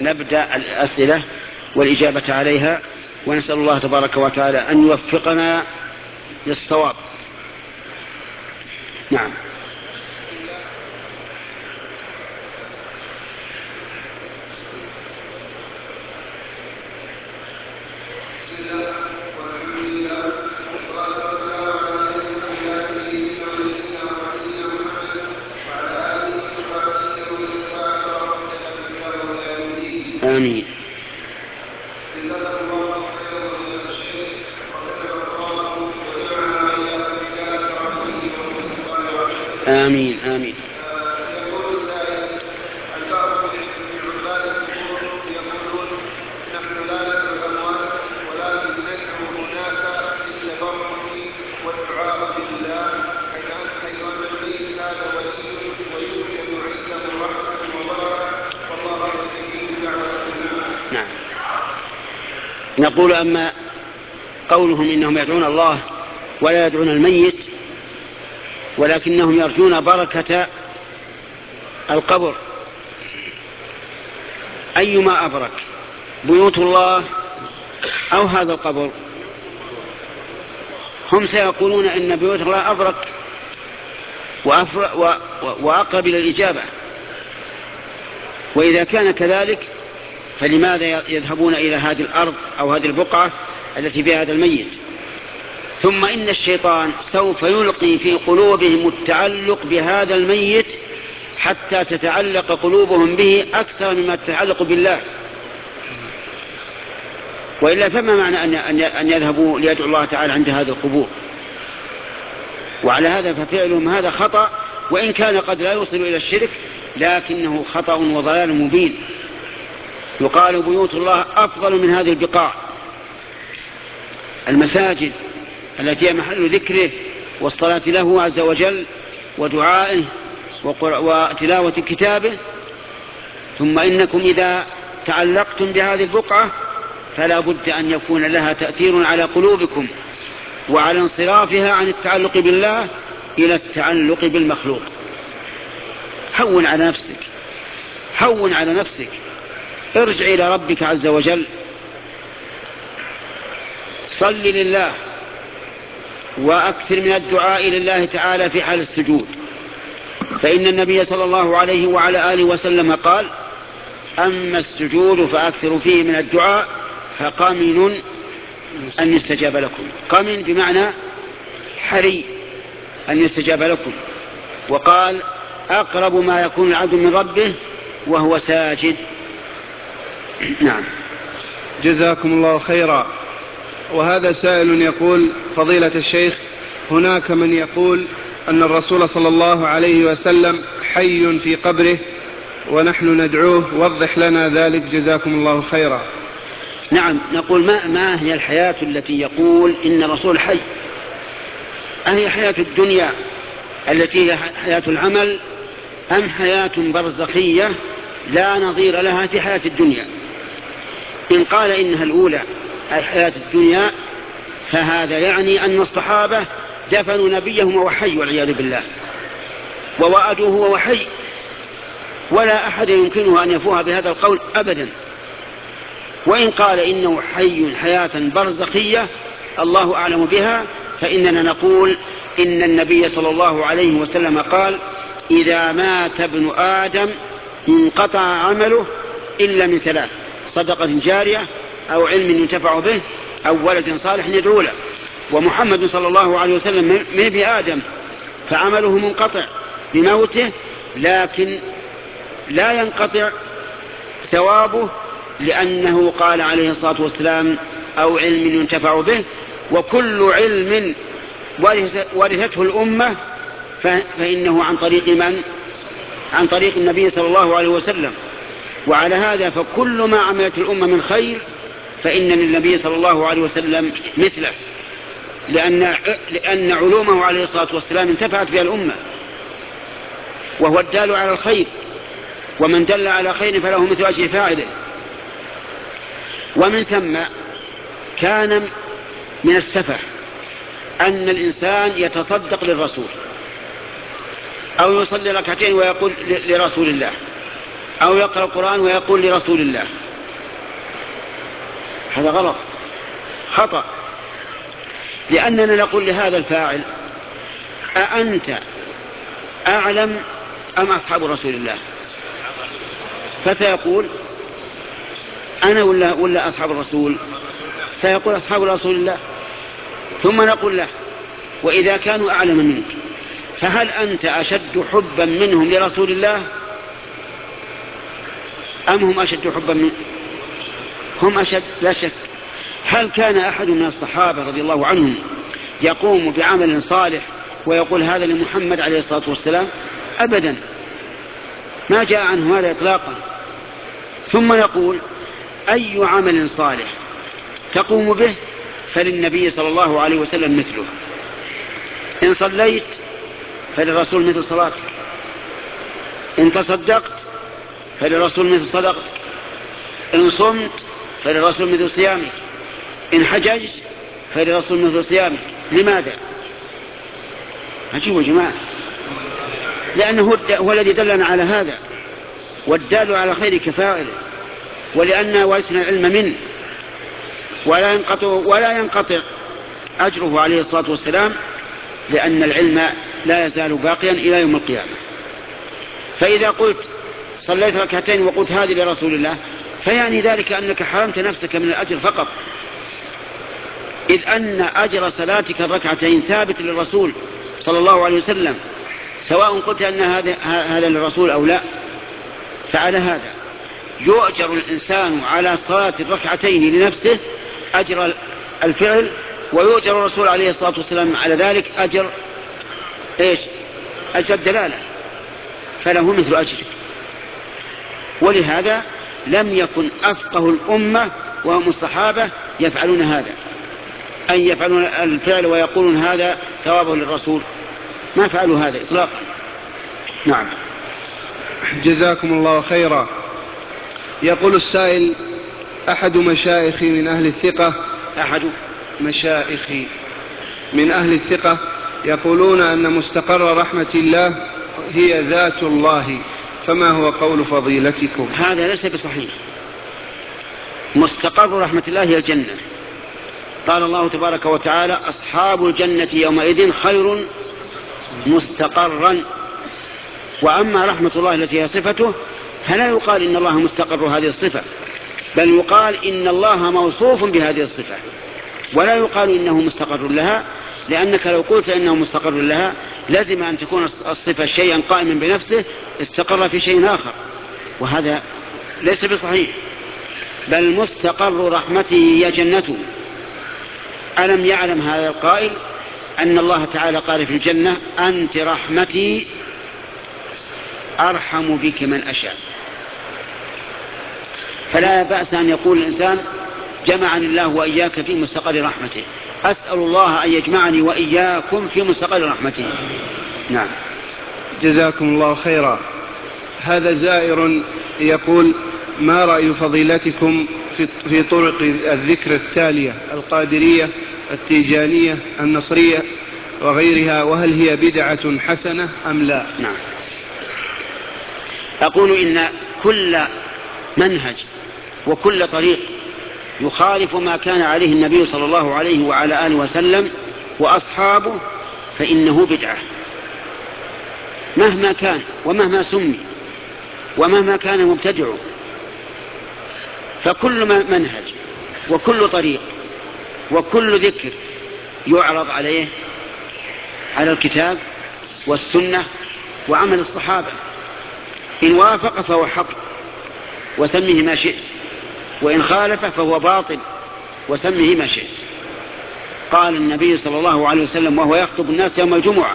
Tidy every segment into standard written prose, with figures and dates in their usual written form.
نبدأ الأسئلة والإجابة عليها، ونسأل الله تبارك وتعالى أن يوفقنا للصواب. نعم. آمين. آمين آمين. يقول السائل: البعض من عباد القبور يقولون نحن لا ندعو الأموات ولكن ندعو الناس للتبرك والدعاء بالله، حيث أن الميت هذا ولي ويمكن عنده رحمة وبركة والله يستجيب دعوة الناس. نعم. نقول: أما قولهم إنهم يدعون الله ولا يدعون الميت ولكنهم يرجون بركة القبر، أيما أبرك، بيوت الله أو هذا القبر؟ هم سيقولون إن بيوت الله أبرك وأقرب إلى الإجابة، وإذا كان كذلك فلماذا يذهبون إلى هذه الأرض أو هذه البقعة التي فيها هذا الميت؟ ثم إن الشيطان سوف يلقي في قلوبهم التعلق بهذا الميت حتى تتعلق قلوبهم به أكثر مما تتعلق بالله، وإلا فما معنى أن يذهبوا ليدعوا الله تعالى عند هذه القبور؟ وعلى هذا ففعلهم هذا خطأ، وإن كان قد لا يوصل إلى الشرك لكنه خطأ وضلال مبين. يقال بيوت الله أفضل من هذه البقاع، المساجد التي هي محل ذكره والصلاة له عز وجل ودعائه وتلاوة كتابه. ثم إنكم إذا تعلقتم بهذه البقعة فلا بد أن يكون لها تأثير على قلوبكم وعلى انصرافها عن التعلق بالله إلى التعلق بالمخلوق. هون على نفسك، هون على نفسك، ارجع إلى ربك عز وجل، صل لله وأكثر من الدعاء لله تعالى في حال السجود، فإن النبي صلى الله عليه وعلى آله وسلم قال: أما السجود فأكثر فيه من الدعاء فقمن أن يستجاب لكم. قمن بمعنى حري أن يستجاب لكم. وقال: أقرب ما يكون العبد من ربه وهو ساجد. نعم. جزاكم الله خيرا. وهذا سائل يقول: فضيلة الشيخ، هناك من يقول أن الرسول صلى الله عليه وسلم حي في قبره ونحن ندعوه، وضح لنا ذلك جزاكم الله خيرا. نعم، نقول ما هي الحياة التي يقول إن الرسول حي؟ أهي حياة الدنيا التي هي حياة العمل، أم حياة برزخية لا نظير لها في حياة الدنيا؟ إن قال إنها الأولى أي حياة الدنيا فهذا يعني أن الصحابة دفنوا نبيهم وهو حي والعياذ بالله، ووأدوه وهو حي، ولا أحد يمكنه أن يفوها بهذا القول أبدا. وإن قال إنه حي حياة برزخية الله أعلم بها، فإننا نقول إن النبي صلى الله عليه وسلم قال: إذا مات ابن آدم انقطع عمله إلا من ثلاث: صدقة جارية أو علم ينتفع به أو ولد صالح يدعو له. ومحمد صلى الله عليه وسلم من ابن آدم فعمله منقطع بموته، لكن لا ينقطع ثوابه، لأنه قال عليه الصلاة والسلام: أو علم ينتفع به. وكل علم ورثته الأمة فإنه عن طريق من؟ عن طريق النبي صلى الله عليه وسلم. وعلى هذا فكل ما عملت الأمة من خير فإن للنبي صلى الله عليه وسلم مثله، لأن علومه عليه الصلاة والسلام انتفعت بها الأمة، وهو الدال على الخير، ومن دل على خير فله مثل أجر فاعله. ومن ثم كان من السفه أن الإنسان يتصدق للرسول أو يصلي ركعتين ويقول لرسول الله، أو يقرأ القرآن ويقول لرسول الله، هذا غلط، خطأ، لأننا نقول لهذا الفاعل: أأنت أعلم أم أصحاب رسول الله؟ فسيقول: أنا ولا أصحاب الرسول؟ سيقول: أصحاب رسول الله. ثم نقول له: وإذا كانوا أعلم منك فهل أنت أشد حبا منهم لرسول الله أم هم أشد حبا منه؟ هم أشد لا شك. هل كان أحد من الصحابة رضي الله عنهم يقوم بعمل صالح ويقول هذا لمحمد عليه الصلاة والسلام؟ أبدا، ما جاء عنه هذا إطلاقا. ثم نقول: أي عمل صالح تقوم به فللنبي صلى الله عليه وسلم مثله. إن صليت فللرسول مثل صلاتك، إن تصدقت فللرسول مثل صدقت، إن صمت فللرسول مثل صيامك، إن حججت فللرسول مثل صيامك. لماذا؟ عجيب يا جماعة، لأنه هو الذي دلنا على هذا، والدال على خير كفاعله، ولأن ورثنا العلم منه، ولا ينقطع أجره عليه الصلاة والسلام، لأن العلم لا يزال باقيا إلى يوم القيامة. فإذا قلت صليت ركعتين وقلت هذه لرسول الله، فيعني ذلك أنك حرمت نفسك من الأجر فقط، إذ أن أجر صلاتك الركعتين ثابت للرسول صلى الله عليه وسلم، سواء قلت أن هذا للرسول أو لا. فعلى هذا يؤجر الإنسان على صلاة الركعتين لنفسه أجر الفعل، ويؤجر الرسول عليه الصلاة والسلام على ذلك أجر أجر الدلالة، فله مثل أجرك. ولهذا لم يكن أفقه الأمة وهم الصحابة يفعلون هذا، أن يفعلون الفعل ويقولون هذا ثوابه للرسول، ما فعلوا هذا إطلاقا. نعم. جزاكم الله خيرا. يقول السائل: أحد مشايخي من أهل الثقة يقولون أن مستقر رحمة الله هي ذات الله، فما هو قول فضيلتكم؟ هذا ليس بصحيح. مستقر رحمة الله هي الجنة. قال الله تبارك وتعالى: أصحاب الجنة يومئذ خير مستقرا. وأما رحمة الله التي هي صفته فلا يقال إن الله مستقر هذه الصفة، بل يقال إن الله موصوف بهذه الصفة، ولا يقال إنه مستقر لها، لأنك لو قلت إنه مستقر لها لازم أن تكون الصفة شيئا قائما بنفسه استقر في شيء آخر، وهذا ليس بصحيح. بل مستقر رحمته هي جنته. ألم يعلم هذا القائل أن الله تعالى قال في الجنة: أنت رحمتي أرحم بك من أشاء. فلا بأس أن يقول الإنسان: جمعني الله وإياك في مستقر رحمته. أسأل الله أن يجمعني وإياكم في مستقر رحمته. نعم. جزاكم الله خيرا. هذا زائر يقول: ما رأي فضيلتكم في طرق الذكر التالية: القادرية، التيجانية، النصرية وغيرها، وهل هي بدعة حسنة أم لا؟ نعم. أقول إن كل منهج وكل طريق يخالف ما كان عليه النبي صلى الله عليه وعلى آله وسلم وأصحابه فإنه بدعة، مهما كان ومهما سمي ومهما كان مبتدعه. فكل منهج وكل طريق وكل ذكر يعرض عليه على الكتاب والسنة وعمل الصحابة، إن وافق فهو حق وسمه ما شئت، وإن خالف فهو باطل وسمه ما شئت. قال النبي صلى الله عليه وسلم وهو يخطب الناس يوم الجمعة: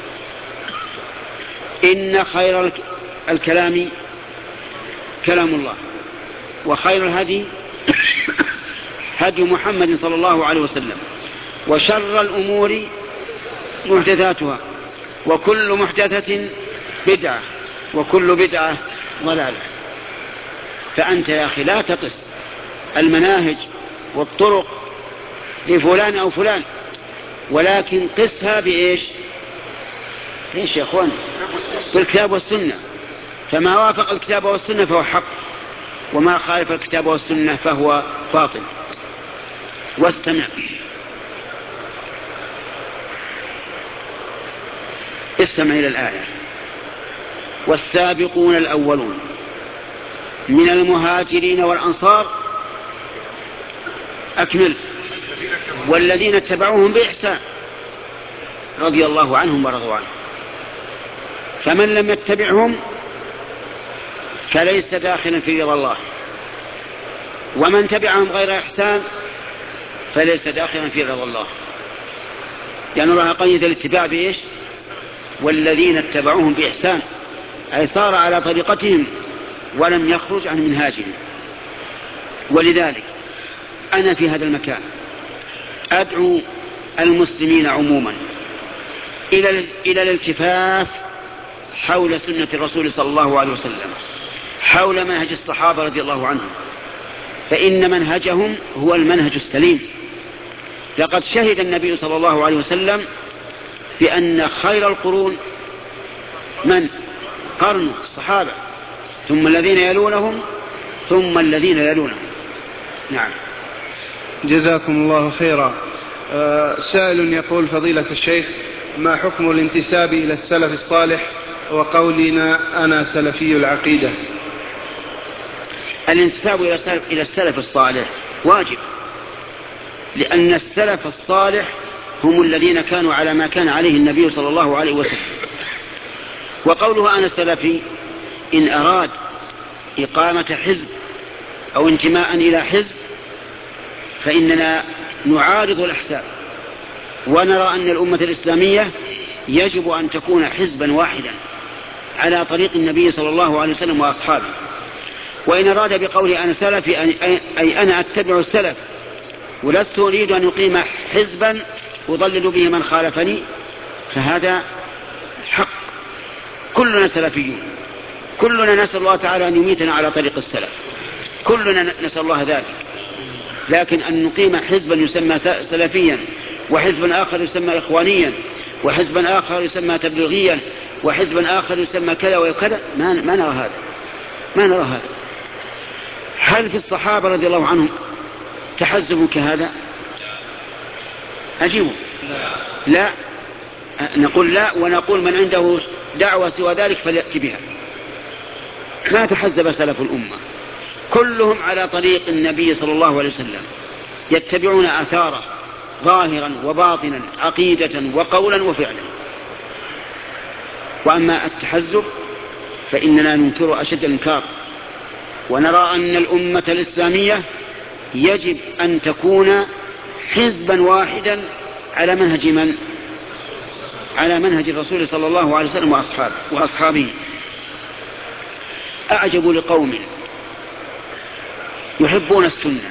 إن خير الكلام كلام الله، وخير الهدي هدي محمد صلى الله عليه وسلم، وشر الأمور محدثاتها، وكل محدثة بدعة، وكل بدعة ضلالة. فأنت يا أخي لا تقس المناهج والطرق لفلان أو فلان، ولكن قسها بإيش يا أخوان؟ بالكتاب والسنة. فما وافق الكتاب والسنة فهو حق، وما خالف الكتاب والسنة فهو باطل. واستمع، استمع إلى الآية: والسابقون الأولون من المهاجرين والأنصار، أكمل، والذين اتبعوهم بإحسان رضي الله عنهم ورضوا عنه. فمن لم يتبعهم فليس داخلا في رضا الله، ومن تبعهم غير إحسان فليس داخلا في رضا الله، لأن الله قيد الاتباع بإيش؟ والذين اتبعوهم بإحسان، أي صار على طريقتهم ولم يخرج عن منهاجهم. ولذلك أنا في هذا المكان أدعو المسلمين عموما إلى الالتفاف حول سنة الرسول صلى الله عليه وسلم، حول منهج الصحابة رضي الله عنهم، فإن منهجهم هو المنهج السليم. لقد شهد النبي صلى الله عليه وسلم بأن خير القرون من؟ قرن الصحابة، ثم الذين يلونهم، ثم الذين يلونهم. نعم. جزاكم الله خيرا. سائل يقول: فضيلة الشيخ، ما حكم الانتساب إلى السلف الصالح وقولنا أنا سلفي العقيدة؟ الانتساب إلى السلف الصالح واجب، لأن السلف الصالح هم الذين كانوا على ما كان عليه النبي صلى الله عليه وسلم. وقوله أنا سلفي إن أراد إقامة حزب أو انتماء إلى حزب فإننا نعارض الأحزاب، ونرى أن الأمة الإسلامية يجب أن تكون حزبا واحدا على طريق النبي صلى الله عليه وسلم وأصحابه. وإن أراد بقولي أنا سلفي أي أنا أتبع السلف، ولست أريد أن أقيم حزبا أضلل به من خالفني، فهذا حق. كلنا سلفيون، كلنا نسأل الله تعالى أن يميتنا على طريق السلف، كلنا نسأل الله ذلك. لكن أن نقيم حزبا يسمى سلفيا، وحزبا آخر يسمى إخوانيا، وحزبا آخر يسمى تبليغيا، وحزبا آخر يسمى كذا وكذا، ما نرى هذا، ما نرى هذا. هل في الصحابة رضي الله عنهم تحزب كهذا؟ أجيبوا لا، نقول لا، ونقول من عنده دعوة سوى ذلك فليأتي بها. لا تحزب سلف الأمة، كلهم على طريق النبي صلى الله عليه وسلم، يتبعون آثاره ظاهرا وباطنا، عقيدة وقولا وفعلا. وأما التحزب فإننا ننكر أشد الإنكار، ونرى أن الأمة الإسلامية يجب أن تكون حزبا واحدا على منهج من؟ على منهج الرسول صلى الله عليه وسلم وأصحابه. أعجب لقوم يحبون السنة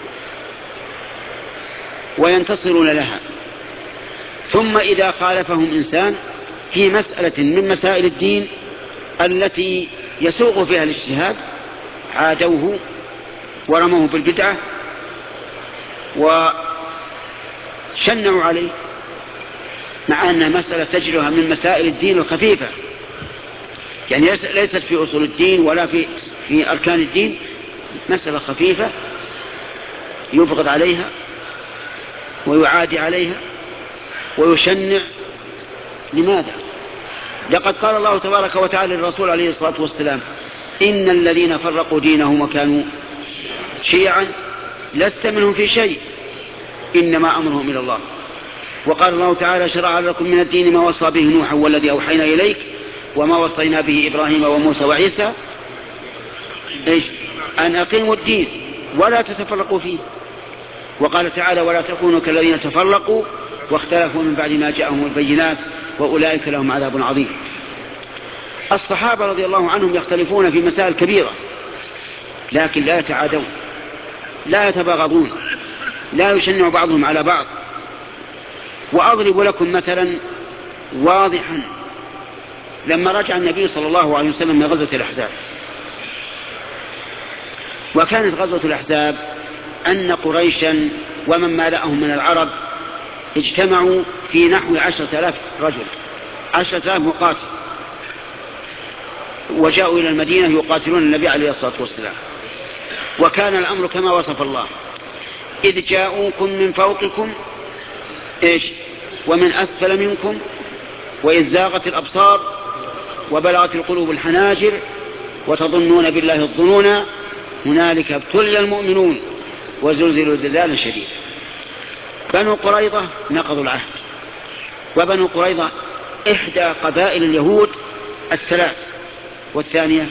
وينتصرون لها، ثم إذا خالفهم إنسان في مسألة من مسائل الدين التي يسوغ فيها الاجتهاد عادوه ورموه بالبدعة وشنعوا عليه، مع أن مسألة تجرها من مسائل الدين الخفيفة، يعني ليست في أصول الدين ولا في أركان الدين، مسألة خفيفة يبغض عليها ويعادي عليها ويشنع. لماذا؟ لقد قال الله تبارك وتعالى للرسول عليه الصلاة والسلام: إن الذين فرقوا دينهم وكانوا شيعا لست منهم في شيء إنما أمرهم إلى الله. وقال الله تعالى: شرع لكم من الدين ما وصى به نوحا والذي أوحينا إليك وما وصينا به إبراهيم وموسى وعيسى أن أقيموا الدين ولا تتفرقوا فيه. وقال تعالى: ولا تكونوا كالذين تفرقوا واختلفوا من بعد ما جاءهم البينات وأولئك لهم عذاب عظيم. الصحابة رضي الله عنهم يختلفون في مسائل كبيرة، لكن لا يتعادون، لا يتباغضون، لا يشنع بعضهم على بعض. وأضرب لكم مثلا واضحا: لما رجع النبي صلى الله عليه وسلم من غزوة الأحزاب، وكانت غزوة الأحزاب أن قريشا ومن مالأهم من العرب اجتمعوا في نحو 10,000 رجل، 10,000 مقاتل، وجاءوا إلى المدينة يقاتلون النبي عليه الصلاة والسلام. وكان الأمر كما وصف الله: إذ جاءوكم من فوقكم ومن أسفل منكم وإذ زاغت الأبصار وبلغت القلوب الحناجر وتظنون بالله الظنونا هنالك ابتلي المؤمنون وزلزلوا زلزالا شديدا. بنو قريظة نقضوا العهد، وبنو قريظة إحدى قبائل اليهود الثلاث، والثانية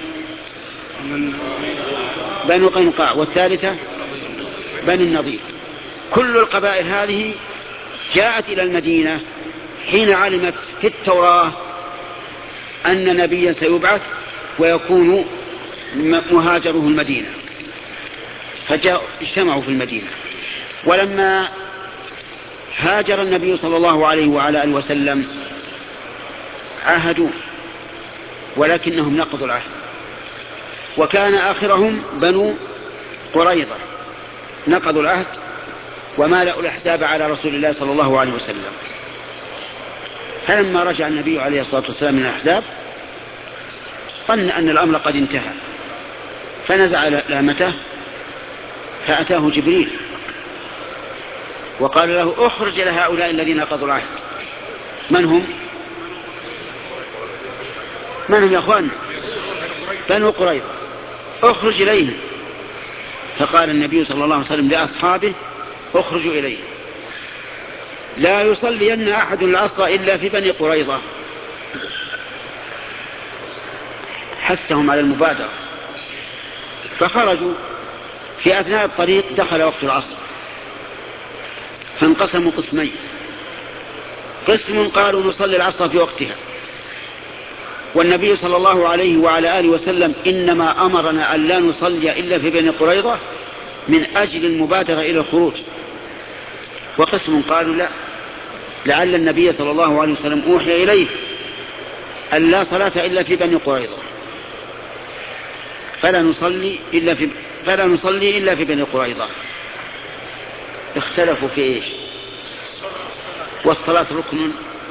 بنو قينقاع، والثالثة بنو النضير. كل القبائل هذه جاءت إلى المدينة حين علمت في التوراة أن نبيا سيبعث ويكون مهاجره المدينة، اجتمعوا في المدينة. ولما هاجر النبي صلى الله عليه وعلى آله وسلم عاهدوا، ولكنهم نقضوا العهد، وكان آخرهم بنو قريظة نقضوا العهد ومالأوا الأحزاب على رسول الله صلى الله عليه وسلم. فلما رجع النبي عليه الصلاة والسلام من الأحزاب ظن أن الأمر قد انتهى، فنزع لامته فأتاه جبريل وقال له: اخرج لهؤلاء الذين نقضوا العهد. من هم يا أخوان؟ بنو قريظة، اخرج إليهم. فقال النبي صلى الله عليه وسلم لأصحابه: اخرجوا إليه، لا يصلين أحد العصر إلا في بني قريظة. حثهم على المبادرة، فخرجوا. في أثناء الطريق دخل وقت العصر، فانقسموا قسمين: قسم قالوا نصلي العصر في وقتها، والنبي صلى الله عليه وعلى آله وسلم إنما أمرنا أن لا نصلي إلا في بني قريظة من أجل المبادرة إلى الخروج. وقسم قالوا لا، لعل النبي صلى الله عليه وسلم أوحي إليه أن لا صلاة إلا في بني قريظة، فلا نصلي إلا في بني قريظة. اختلفوا في إيش؟ والصلاة ركن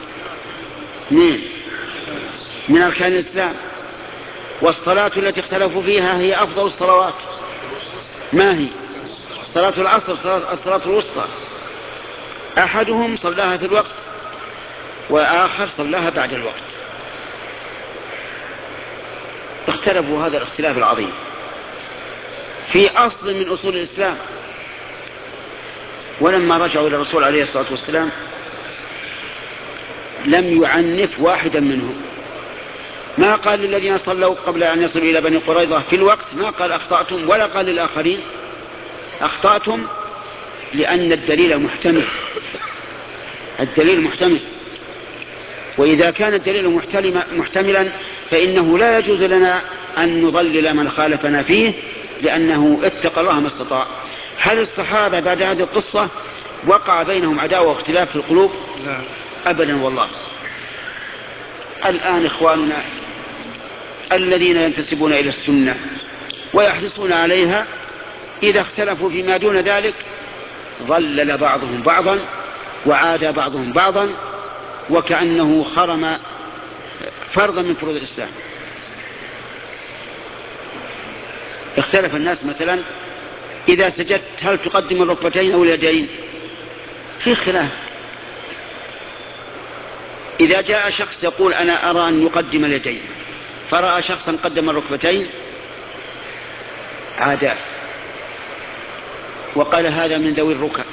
من أركان الإسلام، والصلاة التي اختلفوا فيها هي أفضل الصلوات. ما هي؟ صلاة العصر، الصلاة الوسطى. أحدهم صلاها في الوقت وآخر صلاها بعد الوقت. اختلفوا هذا الاختلاف العظيم في أصل من أصول الإسلام. ولما رجعوا إلى الرسول عليه الصلاة والسلام لم يعنف واحدا منهم، ما قال للذين صلوا قبل أن يصلوا إلى بني قريظة في الوقت ما قال أخطأتم، ولا قال للآخرين أخطأتم، لأن الدليل محتمل. وإذا كان الدليل محتملا فإنه لا يجوز لنا أن نضلل من خالفنا فيه، لأنه اتقى الله ما استطاع. هل الصحابة بعد هذه القصة وقع بينهم عداوة واختلاف في القلوب؟ أبدا والله. الآن إخواننا الذين ينتسبون إلى السنة ويحرصون عليها إذا اختلفوا فيما دون ذلك ضلل بعضهم بعضا وعادى بعضهم بعضا، وكأنه خرم فرضا من فروض الإسلام. اختلف الناس مثلا إذا سجدت هل تقدم الركبتين أو اليدين؟ في خلاف. إذا جاء شخص يقول أنا أرى أن يقدم اليدين، فرأى شخصا قدم الركبتين، عاداه وقال هذا من ذوي الركب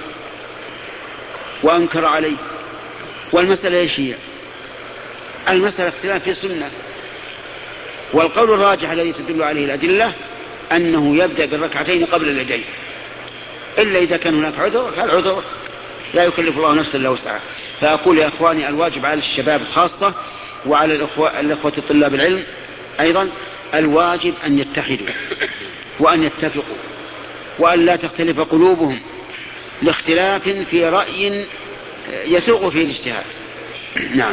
وأنكر عليه. والمسألة ايش هي؟ المسألة اختلاف في سنة، والقول الراجح الذي تدل عليه الأدلة أنه يبدأ بالركعتين قبل اليدين، إلا إذا كان هناك عذر، فالعذر لا يكلف الله نفسا إلا وسعها. فأقول يا إخواني الواجب على الشباب خاصة وعلى الأخوة طلاب العلم أيضا، الواجب أن يتحدوا وأن يتفقوا وأن لا تختلف قلوبهم لاختلاف في رأي يسوق فيه الاجتهاد. نعم.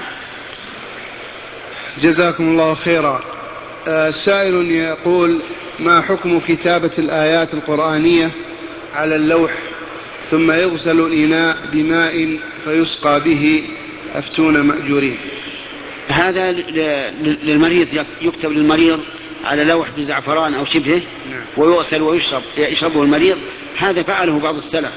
جزاكم الله خيرا. سائل يقول: ما حكم كتابة الآيات القرآنية على اللوح ثم يغسل الإناء بماء فيسقى به؟ أفتون مأجورين. هذا للمريض، يكتب للمريض على لوح بزعفران أو شبهه ويغسل ويشربه المريض. هذا فعله بعض السلف،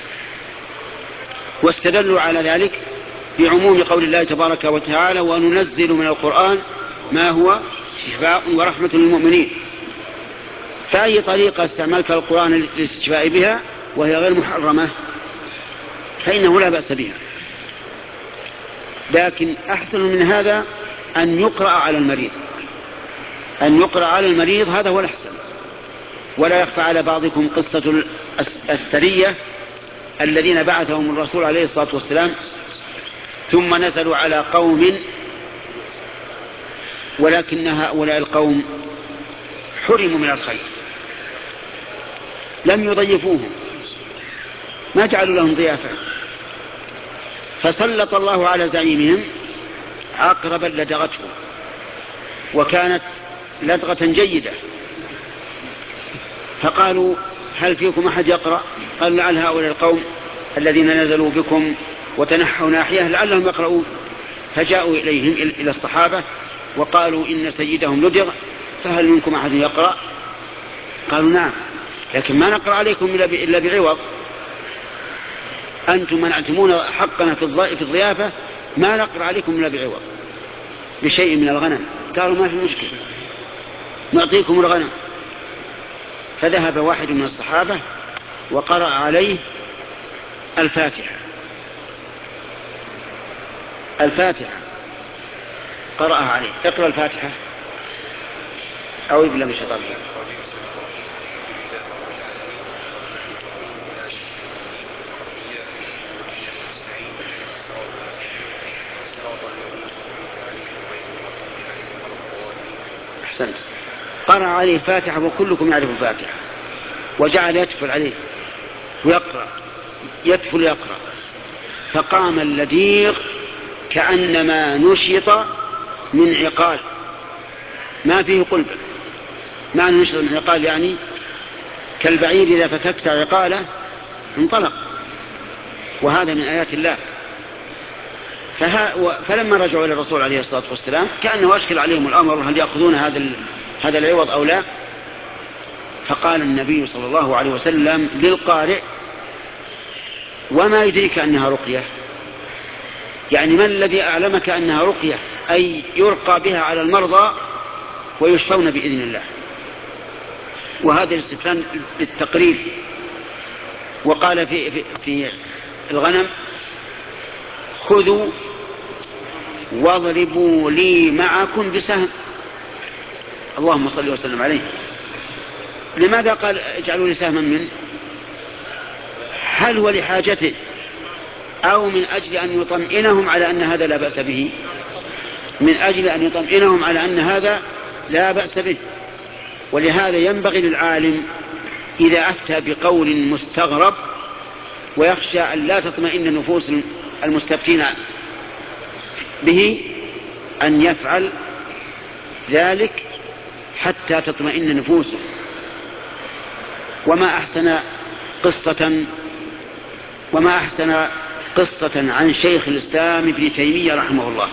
واستدلوا على ذلك بعموم قول الله تبارك وتعالى: وننزل من القرآن ما هو شفاء ورحمة للمؤمنين. فأي طريقة استعملت القرآن للاستشفاء بها وهي غير محرمة فإنه لا بأس بها، لكن أحسن من هذا أن يقرأ على المريض، أن يقرأ على المريض، هذا هو الأحسن. ولا يخفى على بعضكم قصة السرية الذين بعثهم الرسول عليه الصلاة والسلام ثم نزلوا على قوم، ولكن هؤلاء القوم حرموا من الخير، لم يضيفوهم، ما جعلوا لهم ضيافة، فسلط الله على زعيمهم عقربا لدغته، وكانت لدغة جيدة، فقالوا: هل فيكم أحد يقرأ؟ قال: لعل هؤلاء القوم الذين نزلوا بكم وتنحوا ناحية لعلهم يقرؤون. فجاءوا إليهم إلى الصحابة وقالوا: إن سيدهم لدغ، فهل منكم أحد يقرأ؟ قالوا: نعم، لكن ما نقرأ عليكم إلا بعوض، أنتم منعتمون حقنا في الضيافة، ما نقرأ عليكم إلا بعوض بشيء من الغنم. قالوا: ما في مشكلة، نعطيكم الغنم. فذهب واحد من الصحابة وقرأ عليه الفاتحة قرأها عليه. اقرأ الفاتحة أو ابن أبي شطر. أحسنت. قرأ عليه الفاتحة وكلكم يعرف الفاتحة، وجعل يتفل عليه ويقرأ، يتفل يقرأ، فقام اللديغ كأنما نشط من عقال، ما فيه قلب. معنى نشط من عقال يعني كالبعير إذا فككت عقاله انطلق، وهذا من آيات الله. فلما رجعوا إلى الرسول عليه الصلاة والسلام كأنه أشكل عليهم الأمر، هل يأخذون هذا العوض أو لا؟ فقال النبي صلى الله عليه وسلم للقارئ: وما يدريك أنها رقية؟ يعني من الذي أعلمك أنها رقية، أي يرقى بها على المرضى ويشفون بإذن الله. وهذا الاستفهام للتقريب. وقال في الغنم: خذوا واضربوا لي معكم بسهم. اللهم صل وسلم عليه. لماذا قال اجعلوا لي سهما منه؟ هل هو لحاجته أو من أجل أن يطمئنهم على أن هذا لا بأس به؟ من أجل أن يطمئنهم على أن هذا لا بأس به. ولهذا ينبغي للعالم إذا أفتى بقول مستغرب ويخشى أن لا تطمئن نفوس المستفتين به أن يفعل ذلك حتى تطمئن نفوسه. وما أحسن قصة عن شيخ الإسلام ابن تيمية رحمه الله.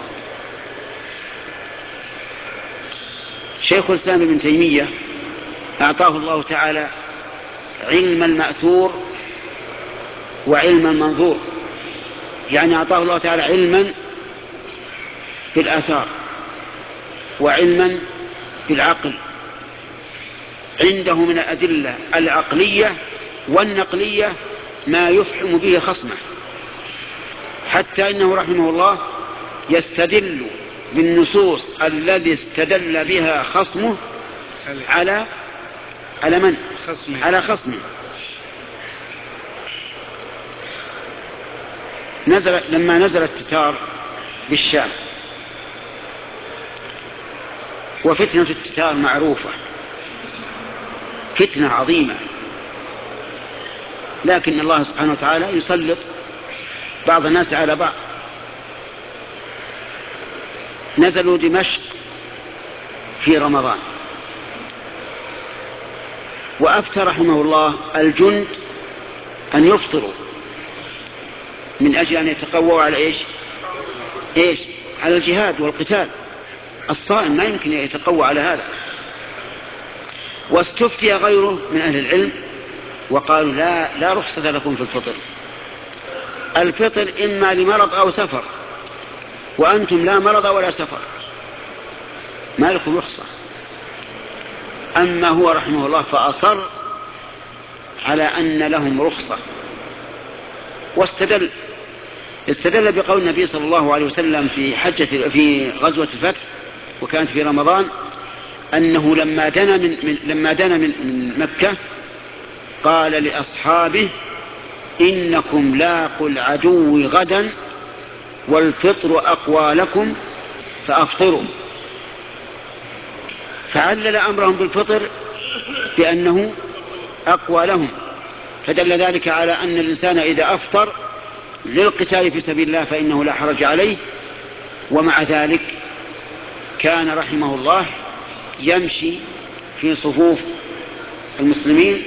شيخ الإسلام ابن تيمية أعطاه الله تعالى علم المأثور وعلم المنظور، يعني أعطاه الله تعالى علما في الآثار وعلما في العقل. عنده من الأدلة العقلية والنقلية ما يفحم به خصمه، حتى إنه رحمه الله يستدل بالنصوص الذي استدل بها خصمه على من؟ على خصمه. لما نزل التتار بالشام، وفتنة التتار معروفة، فتنة عظيمة، لكن الله سبحانه وتعالى يسلط بعض الناس على بعض. نزلوا دمشق في رمضان، وأفتى رحمه الله الجند أن يفطروا من أجل أن يتقووا على إيش؟ على الجهاد والقتال. الصائم ما يمكن يتقوى على هذا. واستفتي غيره من أهل العلم وقالوا لا رخصة لكم في الفطر. الفطر إما لمرض أو سفر، وأنتم لا مرض ولا سفر، ما لكم رخصة. أما هو رحمه الله فأصر على أن لهم رخصة، استدل بقول النبي صلى الله عليه وسلم في غزوة الفتح، وكانت في رمضان، أنه لما دنا من مكة قال لأصحابه: إنكم لاقوا العدو غدا والفطر أقوى لكم فأفطروا. فعلل أمرهم بالفطر بأنه أقوى لهم، فدل ذلك على أن الإنسان إذا أفطر للقتال في سبيل الله فإنه لا حرج عليه. ومع ذلك كان رحمه الله يمشي في صفوف المسلمين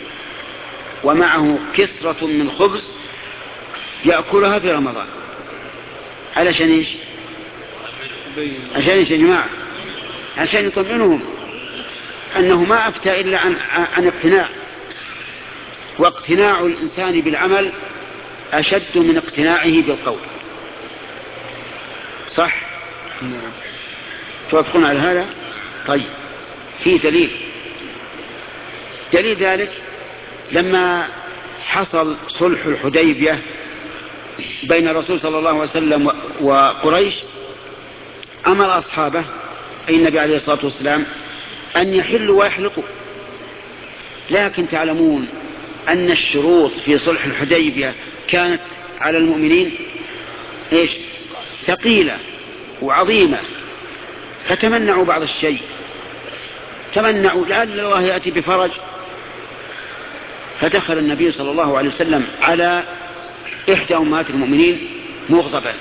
ومعه كسرة من خبز يأكلها في رمضان. علشان إيش؟ عشان إيش يا جماعة؟ عشان يطمئنهم أنه ما أفتى إلا عن اقتناع، واقتناع الإنسان بالعمل أشد من اقتناعه بالقول. صح؟ نعم. توافقون على هذا؟ طيب، في دليل ذلك لما حصل صلح الحديبية بين الرسول صلى الله عليه وسلم وقريش، أمر أصحابه أي النبي عليه الصلاة والسلام أن يحلوا ويحلقوا. لكن تعلمون أن الشروط في صلح الحديبية كانت على المؤمنين إيش؟ ثقيلة وعظيمة، فتمنعوا بعض الشيء، تمنعوا لعل الله يأتي بفرج. فدخل النبي صلى الله عليه وسلم على إحدى أمهات المؤمنين مغضبا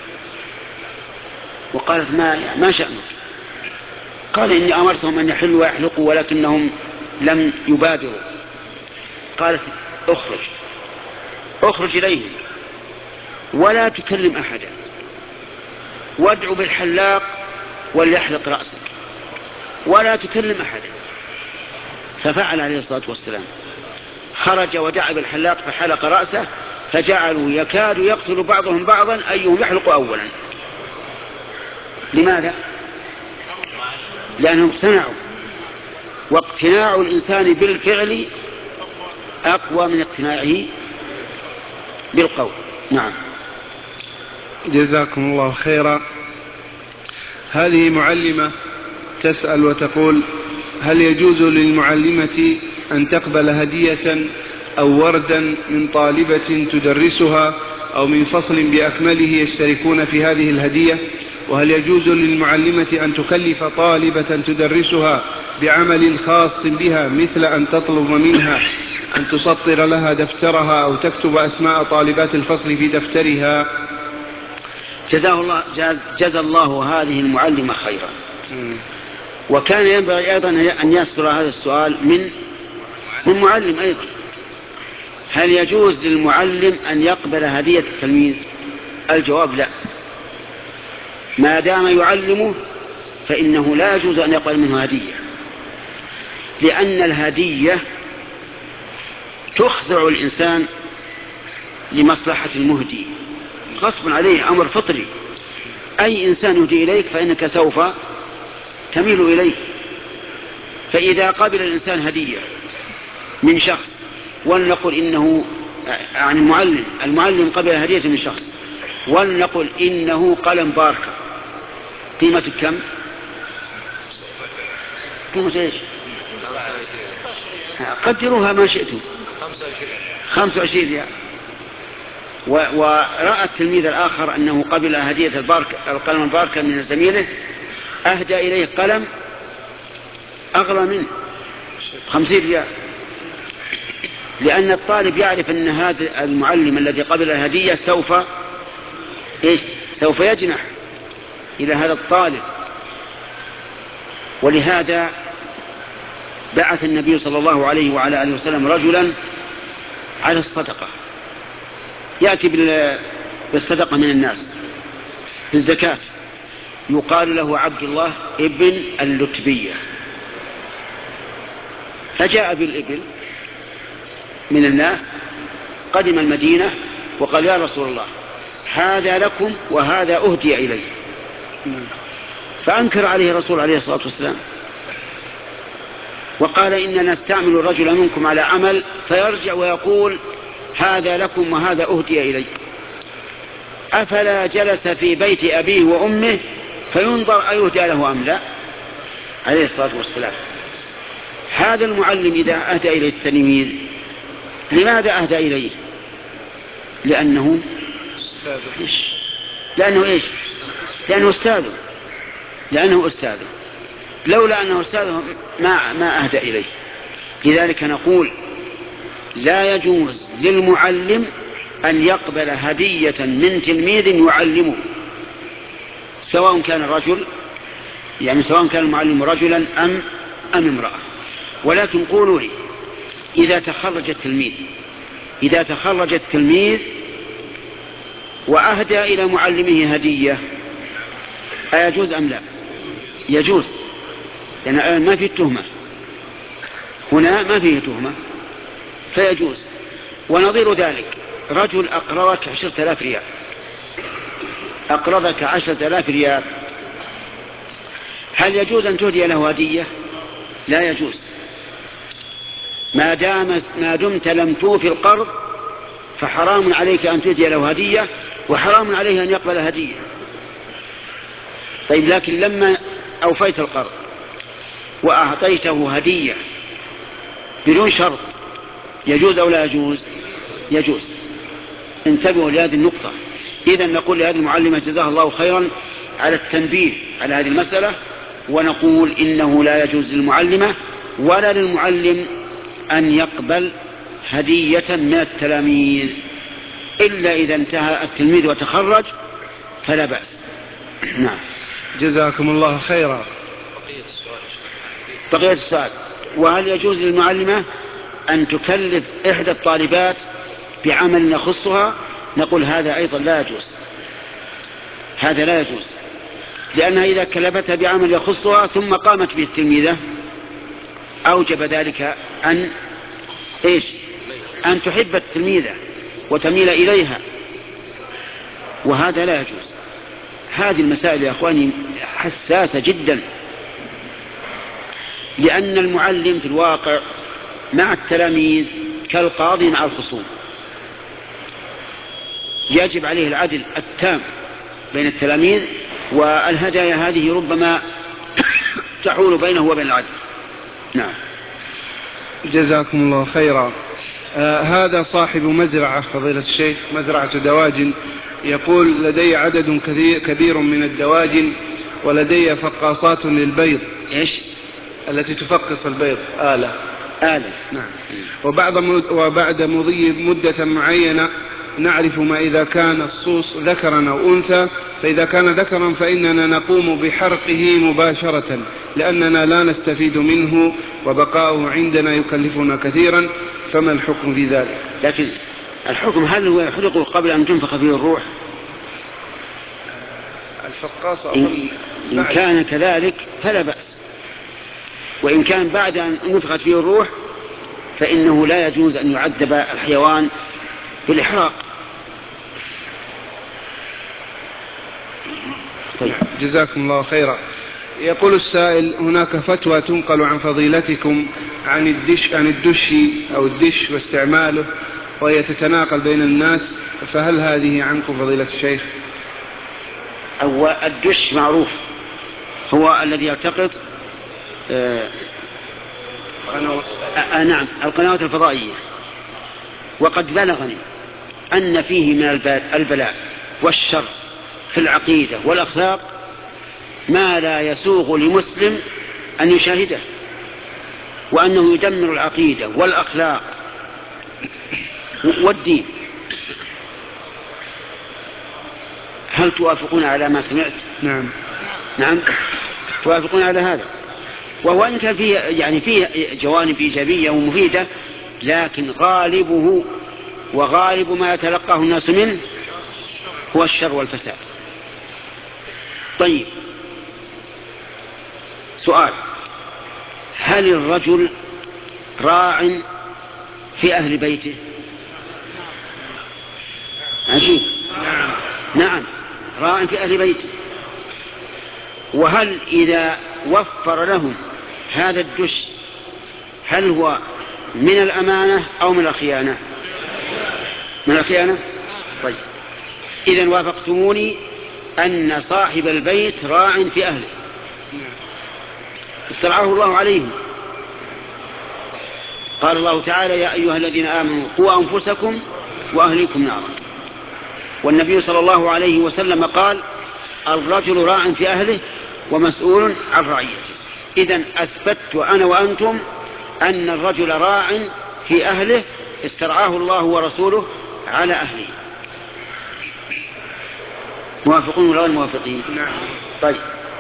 وقالت: ما شأنك؟ قال: إني أمرتهم أن يحلوا ويحلقوا ولكنهم لم يبادروا. قالت: اخرج إليهم ولا تكلم أحدا، وادع بالحلاق وليحلق رأسك، ولا تكلم أحدا. ففعل عليه الصلاة والسلام، خرج ودعا بالحلاق فحلق رأسه، فجعلوا يكاد يقتل بعضهم بعضا أيهم يحلق أولا. لماذا؟ لأنهم اقتنعوا، واقتناع الإنسان بالفعل أقوى من اقتناعه بالقول. نعم. جزاكم الله خيرا. هذه معلمة تسأل وتقول: هل يجوز للمعلمة أن تقبل هدية أو وردا من طالبة تدرسها أو من فصل بأكمله يشتركون في هذه الهدية؟ وهل يجوز للمعلمة أن تكلف طالبة تدرسها بعمل خاص بها، مثل أن تطلب منها أن تسطر لها دفترها أو تكتب أسماء طالبات الفصل في دفترها؟ جزا الله هذه المعلمة خيرا. وكان ينبغي أيضا أن يصدر هذا السؤال من معلم أيضا: هل يجوز للمعلم أن يقبل هدية التلميذ؟ الجواب: لا. ما دام يعلمه فإنه لا يجوز أن يقبل منه هدية، لأن الهدية تخضع الإنسان لمصلحة المهدي غصبا عليه، أمر فطري. أي إنسان يهدي إليك فإنك سوف تميل إليه. فإذا قبل الإنسان هدية من شخص، ولنقل إنه عن المعلم قبل هدية من شخص، ولنقل إنه قلم باركة، قيمة كم؟ قيمة إيش؟ قدروها ما شئتم. 25 ريال. ورأى التلميذ الآخر أنه قبل هدية القلم الباركة من زميله، أهدى إليه قلم أغلى منه 50 ريال، لأن الطالب يعرف أن هذا المعلم الذي قبل الهدية سوف يجنح إلى هذا الطالب. ولهذا بعث النبي صلى الله عليه وعلى آله وسلم رجلا على الصدقة، يأتي بالصدقة من الناس بالزكاة، يقال له عبد الله ابن اللتبية، فجاء بالإبل من الناس، قدم المدينة وقال يا رسول الله هذا لكم وهذا أهدي إلي. فأنكر عليه الرسول عليه الصلاة والسلام وقال إننا نستعمل الرجل منكم على عمل فيرجع ويقول هذا لكم وهذا أهدي إلي، أفلا جلس في بيت أبيه وأمه فينظر أيهدى له أم لا؟ عليه الصلاة والسلام. هذا المعلم إذا أهدى إليه التلميذ لماذا أهدى إليه؟ لأنه أستاذه، لأنه أستاذه، لولا أنه أستاذه ما أهدى إليه. لذلك نقول لا يجوز للمعلم أن يقبل هدية من تلميذ يعلمه، سواء كان الرجل، يعني سواء كان المعلم رجلا أم امرأة. ولكن قولوا لي إذا تخرج التلميذ وأهدى إلى معلمه هدية أيجوز أم لا؟ يجوز، لأن ما فيه تهمة، هنا ما فيه تهمة فيجوز. ونظير ذلك رجل أقرضك 10,000 ريال، أقرضك 10,000 ريال، هل يجوز أن تهدي له هدية؟ لا يجوز، ما دمت لم توفي القرض فحرام عليك أن تهدي له هدية، وحرام عليه أن يقبل هدية. طيب لكن لما أوفيت القرض وأعطيته هدية بدون شرط يجوز أو لا يجوز؟ يجوز. انتبهوا لهذه النقطة. إذن نقول لهذه المعلمة جزاها الله خيرا على التنبيه على هذه المسألة، ونقول إنه لا يجوز للمعلمة ولا للمعلم أن يقبل هدية من التلاميذ إلا إذا انتهى التلميذ وتخرج فلا بأس. نعم. جزاكم الله خيرا. بقية السؤال: وهل يجوز للمعلمة أن تكلف إحدى الطالبات بعمل يخصها؟ نقول هذا أيضا لا يجوز، هذا لا يجوز، لأنها إذا كلفتها بعمل يخصها ثم قامت به التلميذة أوجب ذلك أن تحب التلميذة وتميل إليها، وهذا لا يجوز. هذه المسائل يا أخواني حساسة جدا، لأن المعلم في الواقع مع التلاميذ كالقاضي مع الخصوم، يجب عليه العدل التام بين التلاميذ، والهدايا هذه ربما تحول بينه وبين العدل. نعم. جزاكم الله خيرا. هذا صاحب مزرعة فضيلة الشيخ، مزرعة دواجن، يقول لدي عدد كبير من الدواجن ولدي فقاصات للبيض. إيش؟ التي تفقص البيض، آلة. نعم. وبعد مضي مدة معينة نعرف ما إذا كان الصوص ذكرا أو أنثى، فإذا كان ذكرا فإننا نقوم بحرقه مباشرة لأننا لا نستفيد منه وبقاؤه عندنا يكلفنا كثيرا، فما الحكم في ذلك؟ لكن الحكم هل هو يحرقه قبل أن تنفخ فيه الروح؟ الفقاصة إن كان كذلك فلا بأس، وإن كان بعد أن نفخت فيه الروح فإنه لا يجوز أن يعذب الحيوان بالإحراق. طيب. جزاكم الله خيرا. يقول السائل: هناك فتوى تنقل عن فضيلتكم عن الدش أو الدش واستعماله وهي تتناقل بين الناس، فهل هذه عنكم فضيلة الشيخ؟ أو الدش معروف هو الذي يلتقط نعم القنوات الفضائية، وقد بلغني أن فيه من البلاء والشر في العقيدة والأخلاق ما لا يسوغ لمسلم أن يشاهده، وأنه يدمر العقيدة والأخلاق والدين. هل توافقون على ما سمعت؟ نعم توافقون على هذا. وهو إن كان فيه جوانب إيجابية ومفيدة، لكن غالبه وغالب ما يتلقاه الناس منه هو الشر والفساد. طيب، سؤال: هل الرجل راع في أهل بيته؟ عجيب. نعم، راع في أهل بيته. وهل إذا وفر لهم هذا الدش هل هو من الأمانة أو من الخيانة؟ من الخيانة. طيب، إذن وافقتموني أن صاحب البيت راع في أهله استرعاه الله عليهم. قال الله تعالى: يا أيها الذين آمنوا قوا أنفسكم وأهليكم نارا. والنبي صلى الله عليه وسلم قال: الرجل راع في أهله ومسؤول عن رعيته. إذن أثبت أنا وأنتم أن الرجل راع في أهله استرعاه الله ورسوله على أهله. موافقون ولا غير موافقين؟ طيب،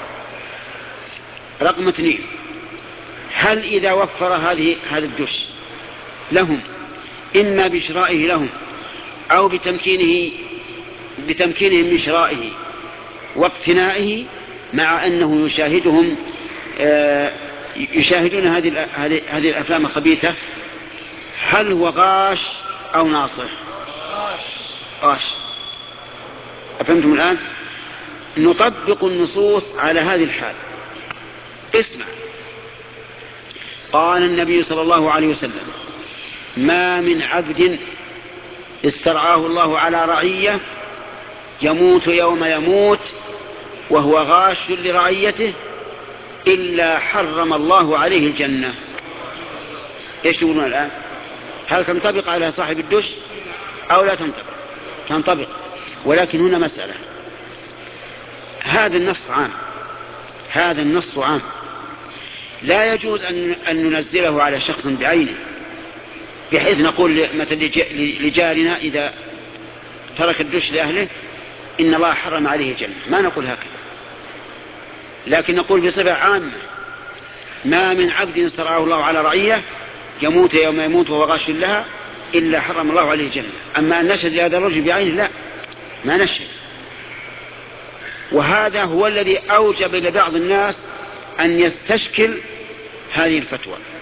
رقم 2: هل إذا وفر هذا الدش لهم إما بشرائه لهم أو بتمكينهم من شرائه واقتنائه، مع أنه يشاهدون هذه الأفلام الخبيثة، هل هو غاش أو ناصح؟ غاش. أفهمتم الآن؟ نطبق النصوص على هذه الحال. اسمع، قال النبي صلى الله عليه وسلم: ما من عبد استرعاه الله على رعية يموت يوم يموت وهو غاش لرعيته إلا حرم الله عليه الجنة. ايش تقولون الآن؟ هل تنطبق على صاحب الدش أو لا تنطبق؟ تنطبق. ولكن هنا مسألة: هذا النص عام، لا يجوز أن ننزله على شخص بعينه، بحيث نقول مثل لجارنا إذا ترك الدش لأهله إن الله حرم عليه الجنة. ما نقول هكذا، لكن نقول بصفة عامة: ما من عبد استرعاه الله على رعية يموت يوم يموت وهو غاش لها إلا حرم الله عليه الجنة. أما أن نشهد لهذا الرجل بعينه لا، ما نشهد. وهذا هو الذي أوجب لبعض الناس أن يستشكل هذه الفتوى.